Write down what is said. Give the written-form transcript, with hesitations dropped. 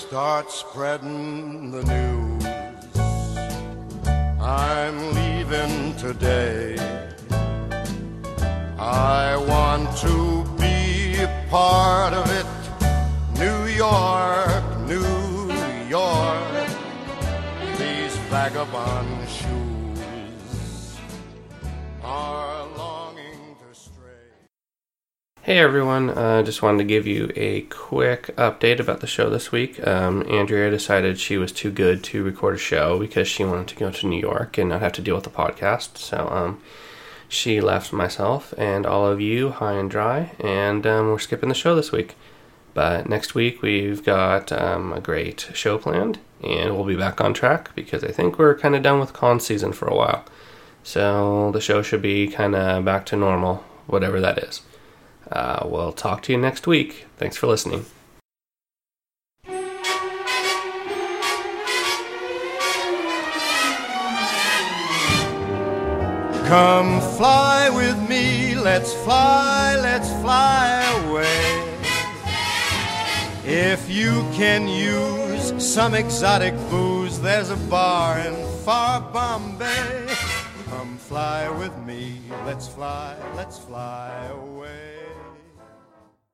Start spreading the news. I'm leaving today. I want to be a part of it. New York, New York. These vagabond shoes are longing to stray. Hey everyone, just wanted to give you a quick update about the show this week. Andrea decided she was too good to record a show because she wanted to go to New York and not have to deal with the podcast. So she left myself and all of you high and dry, and we're skipping the show this week. But next week we've got a great show planned, and we'll be back on track because I think we're kind of done with con season for a while. So the show should be kind of back to normal, whatever that is. We'll talk to you next week. Thanks for listening. Come fly with me, let's fly away. If you can use some exotic booze, there's a bar in far Bombay. Come fly with me, let's fly away.